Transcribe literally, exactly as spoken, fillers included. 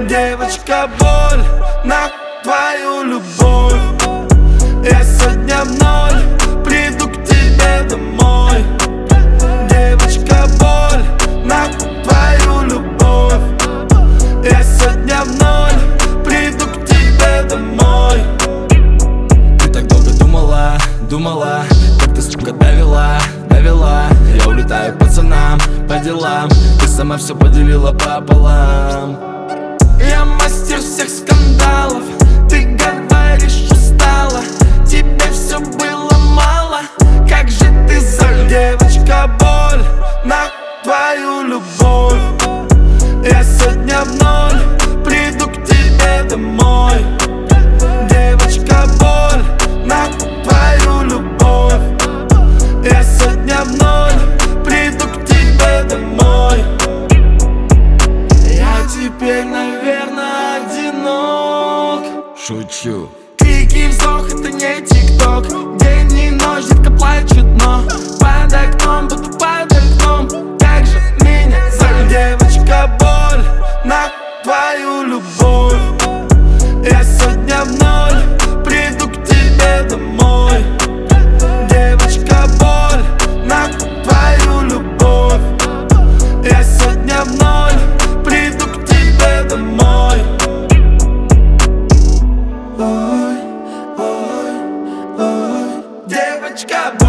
Девочка, боль на твою любовь. Я сегодня в ноль приду к тебе домой. Девочка, боль на твою любовь. Я сегодня в ноль приду к тебе домой. Ты так долго думала, думала, как ты, сука, довела, довела. Я улетаю к пацанам по делам, ты сама все поделила пополам. Я мастер всех скандалов. Ты говоришь, устала, тебе все было мало. Как же ты за... Девочка, боль на твою любовь. Я сегодня в ноль приду к тебе домой. Девочка, боль на твою любовь. Я сегодня в ноль приду к тебе домой. Я теперь, наверное, одинок. Шучу. Крики, вздох, это не тикток. День и ночь, детка плачет, но под окном, буду под окном. Как же меня зовут? Девочка, боль на твою любовь. Я сегодня в ноль приду к тебе домой. Девочка, боль на твою любовь. Я сегодня в ноль приду к тебе домой. Ой, ой, ой, девочка, боль.